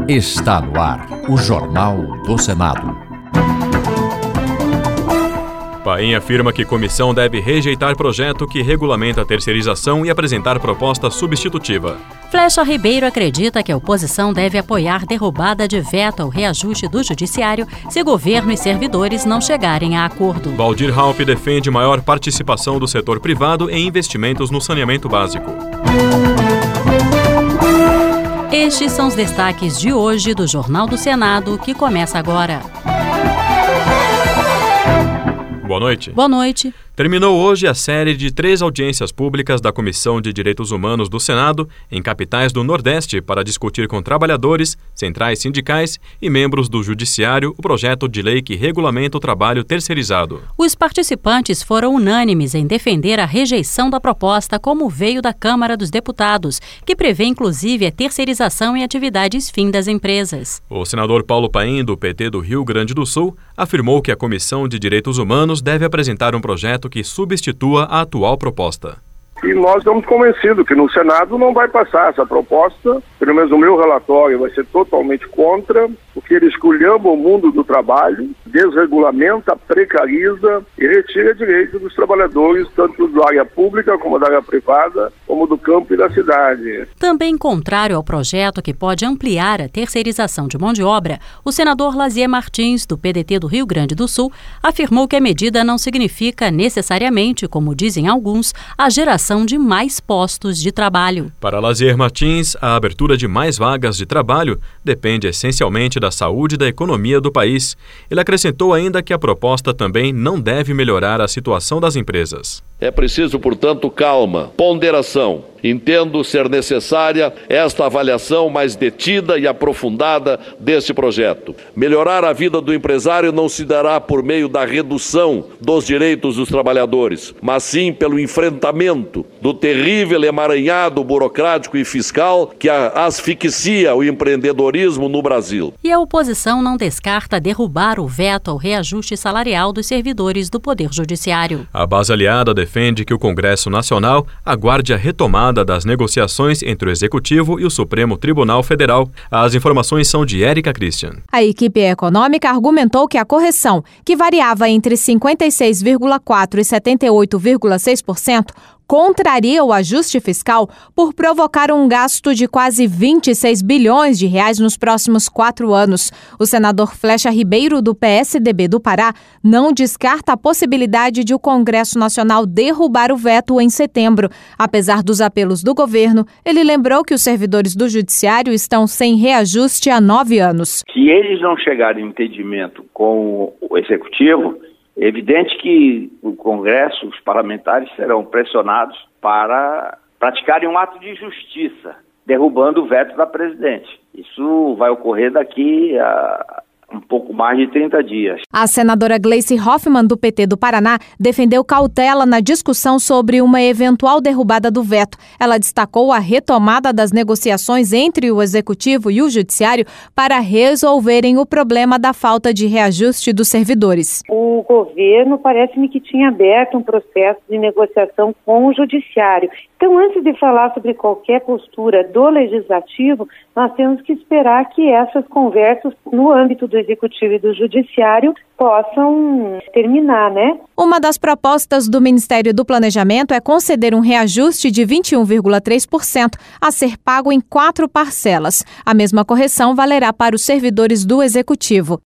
Está no ar o Jornal do Senado. Paim afirma que comissão deve rejeitar projeto que regulamenta a terceirização e apresentar proposta substitutiva. Flecha Ribeiro acredita que a oposição deve apoiar derrubada de veto ao reajuste do judiciário se governo e servidores não chegarem a acordo. Valdir Raupp defende maior participação do setor privado em investimentos no saneamento básico. Estes são os destaques de hoje do Jornal do Senado, que começa agora. Boa noite. Boa noite. Terminou hoje a série de 3 audiências públicas da Comissão de Direitos Humanos do Senado em capitais do Nordeste para discutir com trabalhadores, centrais sindicais e membros do Judiciário o projeto de lei que regulamenta o trabalho terceirizado. Os participantes foram unânimes em defender a rejeição da proposta como veio da Câmara dos Deputados, que prevê inclusive a terceirização em atividades fim das empresas. O senador Paulo Paim, do PT do Rio Grande do Sul, afirmou que a Comissão de Direitos Humanos deve apresentar um projeto que substitua a atual proposta. E nós estamos convencidos que no Senado não vai passar essa proposta, pelo menos o meu relatório vai ser totalmente contra, porque ele esculhamba o mundo do trabalho, desregulamenta, precariza e retira direitos dos trabalhadores, tanto da área pública como da área privada, como do campo e da cidade. Também contrário ao projeto que pode ampliar a terceirização de mão de obra, o senador Lazier Martins, do PDT do Rio Grande do Sul, afirmou que a medida não significa necessariamente, como dizem alguns, a geração de mais postos de trabalho. Para Lazier Martins, a abertura de mais vagas de trabalho depende essencialmente da saúde e da economia do país. Ele acrescentou ainda que a proposta também não deve melhorar a situação das empresas. É preciso, portanto, calma, ponderação. Entendo ser necessária esta avaliação mais detida e aprofundada deste projeto. Melhorar a vida do empresário não se dará por meio da redução dos direitos dos trabalhadores, mas sim pelo enfrentamento do terrível emaranhado burocrático e fiscal que asfixia o empreendedorismo no Brasil. E a oposição não descarta derrubar o veto ao reajuste salarial dos servidores do Poder Judiciário. A base aliada defende que o Congresso Nacional aguarde a retomada das negociações entre o Executivo e o Supremo Tribunal Federal. As informações são de Érica Christian. A equipe econômica argumentou que a correção, que variava entre 56,4% e 78,6%, contraria o ajuste fiscal por provocar um gasto de quase 26 bilhões de reais nos próximos 4 anos. O senador Flecha Ribeiro, do PSDB do Pará, não descarta a possibilidade de o Congresso Nacional derrubar o veto em setembro. Apesar dos apelos do governo, ele lembrou que os servidores do Judiciário estão sem reajuste há 9 anos. Se eles não chegarem em entendimento com o Executivo, é evidente que o Congresso, os parlamentares serão pressionados para praticarem um ato de justiça, derrubando o veto da presidente. Isso vai ocorrer daqui a um pouco mais de 30 dias. A senadora Gleice Hoffmann, do PT do Paraná, defendeu cautela na discussão sobre uma eventual derrubada do veto. Ela destacou a retomada das negociações entre o Executivo e o Judiciário para resolverem o problema da falta de reajuste dos servidores. O governo parece-me que tinha aberto um processo de negociação com o Judiciário. Então, antes de falar sobre qualquer postura do Legislativo, nós temos que esperar que essas conversas no âmbito do Executivo e do Judiciário possam terminar, né? Uma das propostas do Ministério do Planejamento é conceder um reajuste de 21,3% a ser pago em 4 parcelas. A mesma correção valerá para os servidores do Executivo.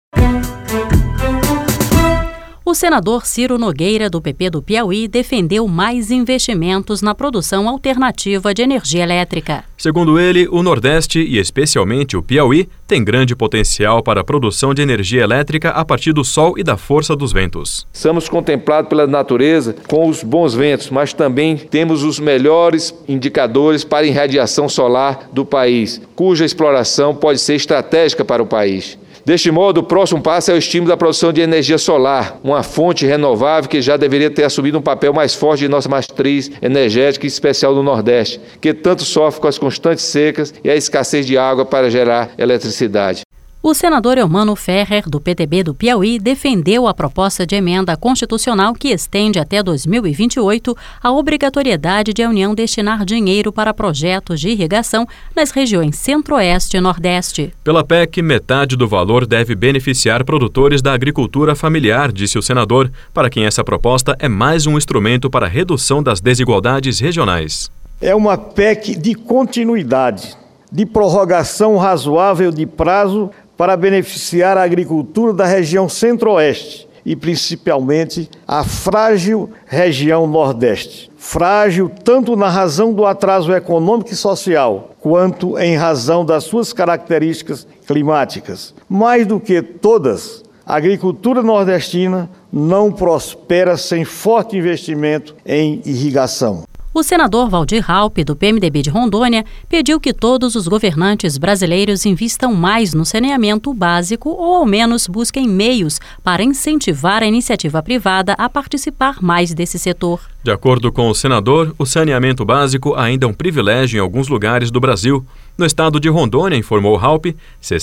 O senador Ciro Nogueira, do PP do Piauí, defendeu mais investimentos na produção alternativa de energia elétrica. Segundo ele, o Nordeste, e especialmente o Piauí, tem grande potencial para a produção de energia elétrica a partir do sol e da força dos ventos. Somos contemplados pela natureza com os bons ventos, mas também temos os melhores indicadores para a irradiação solar do país, cuja exploração pode ser estratégica para o país. Deste modo, o próximo passo é o estímulo da produção de energia solar, uma fonte renovável que já deveria ter assumido um papel mais forte de nossa matriz energética, em especial do Nordeste, que tanto sofre com as constantes secas e a escassez de água para gerar eletricidade. O senador Eumano Ferrer, do PTB do Piauí, defendeu a proposta de emenda constitucional que estende até 2028 a obrigatoriedade de a União destinar dinheiro para projetos de irrigação nas regiões Centro-Oeste e Nordeste. Pela PEC, metade do valor deve beneficiar produtores da agricultura familiar, disse o senador, para quem essa proposta é mais um instrumento para a redução das desigualdades regionais. É uma PEC de continuidade, de prorrogação razoável de prazo para beneficiar a agricultura da região Centro-Oeste e, principalmente, a frágil região Nordeste. Frágil tanto na razão do atraso econômico e social, quanto em razão das suas características climáticas. Mais do que todas, a agricultura nordestina não prospera sem forte investimento em irrigação. O senador Valdir Raupp, do PMDB de Rondônia, pediu que todos os governantes brasileiros invistam mais no saneamento básico ou, ao menos, busquem meios para incentivar a iniciativa privada a participar mais desse setor. De acordo com o senador, o saneamento básico ainda é um privilégio em alguns lugares do Brasil. No estado de Rondônia, informou Raupp,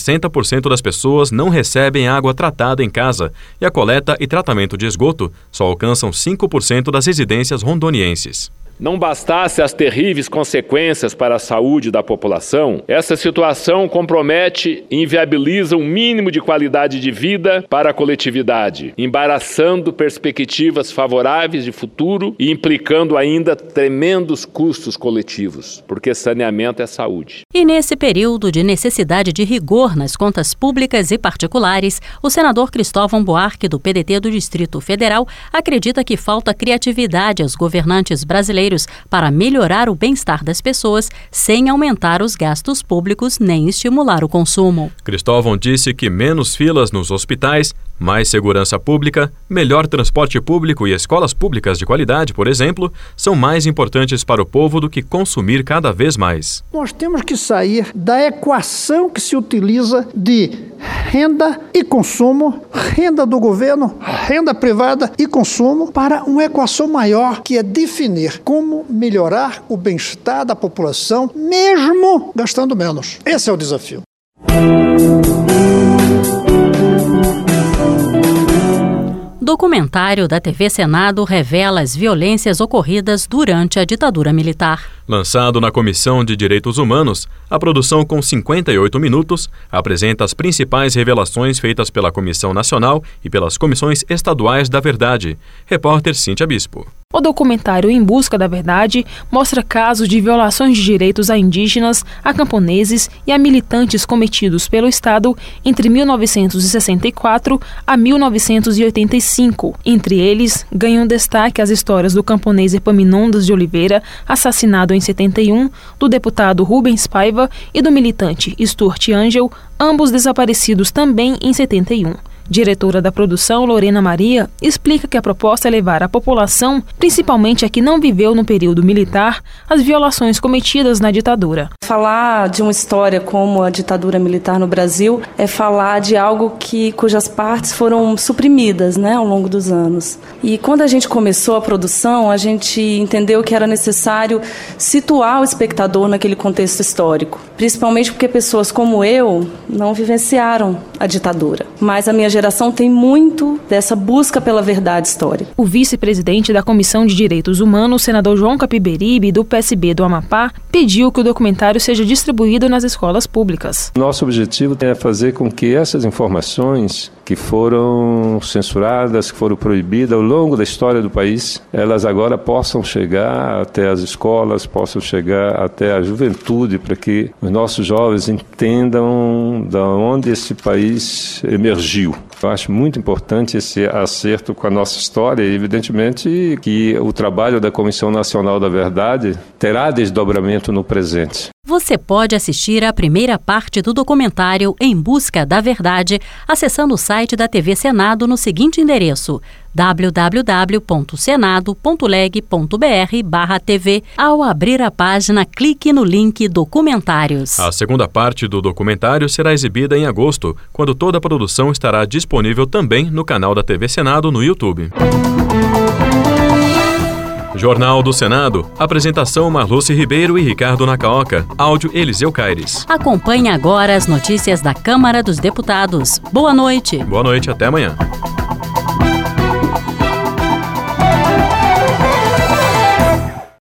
60% das pessoas não recebem água tratada em casa e a coleta e tratamento de esgoto só alcançam 5% das residências rondonienses. Não bastasse as terríveis consequências para a saúde da população, essa situação compromete e inviabiliza um mínimo de qualidade de vida para a coletividade, embaraçando perspectivas favoráveis de futuro e implicando ainda tremendos custos coletivos, porque saneamento é saúde. E nesse período de necessidade de rigor nas contas públicas e particulares, o senador Cristóvão Buarque, do PDT do Distrito Federal, acredita que falta criatividade aos governantes brasileiros para melhorar o bem-estar das pessoas sem aumentar os gastos públicos nem estimular o consumo. Cristóvão disse que menos filas nos hospitais, mais segurança pública, melhor transporte público e escolas públicas de qualidade, por exemplo, são mais importantes para o povo do que consumir cada vez mais. Nós temos que sair da equação que se utiliza de renda e consumo, renda do governo, renda privada e consumo, para uma equação maior que é definir como melhorar o bem-estar da população, mesmo gastando menos. Esse é o desafio. Documentário da TV Senado revela as violências ocorridas durante a ditadura militar. Lançado na Comissão de Direitos Humanos, a produção, com 58 minutos, apresenta as principais revelações feitas pela Comissão Nacional e pelas Comissões Estaduais da Verdade. Repórter Cíntia Bispo. O documentário Em Busca da Verdade mostra casos de violações de direitos a indígenas, a camponeses e a militantes cometidos pelo Estado entre 1964 a 1985. Entre eles, ganham destaque as histórias do camponês Epaminondas de Oliveira, assassinado em 71, do deputado Rubens Paiva e do militante Stuart Angel, ambos desaparecidos também em 71. Diretora da produção, Lorena Maria, explica que a proposta é levar à população, principalmente a que não viveu no período militar, as violações cometidas na ditadura. Falar de uma história como a ditadura militar no Brasil é falar de algo cujas partes foram suprimidas, ao longo dos anos. E quando a gente começou a produção, a gente entendeu que era necessário situar o espectador naquele contexto histórico, principalmente porque pessoas como eu não vivenciaram a ditadura. Mas a minha geração tem muito dessa busca pela verdade histórica. O vice-presidente da Comissão de Direitos Humanos, senador João Capiberibe, do PSB do Amapá, pediu que o documentário seja distribuído nas escolas públicas. Nosso objetivo é fazer com que essas informações que foram censuradas, que foram proibidas ao longo da história do país, elas agora possam chegar até as escolas, possam chegar até a juventude, para que os nossos jovens entendam de onde esse país emergiu. Eu acho muito importante esse acerto com a nossa história e, evidentemente, que o trabalho da Comissão Nacional da Verdade terá desdobramento no presente. Você pode assistir a primeira parte do documentário Em Busca da Verdade acessando o site da TV Senado no seguinte endereço: www.senado.leg.br/TV. Ao abrir a página, clique no link Documentários. A segunda parte do documentário será exibida em agosto, quando toda a produção estará disponível também no canal da TV Senado no YouTube. Jornal do Senado. Apresentação Marluce Ribeiro e Ricardo Nacaoca. Áudio Eliseu Caires. Acompanhe agora as notícias da Câmara dos Deputados. Boa noite. Boa noite, até amanhã.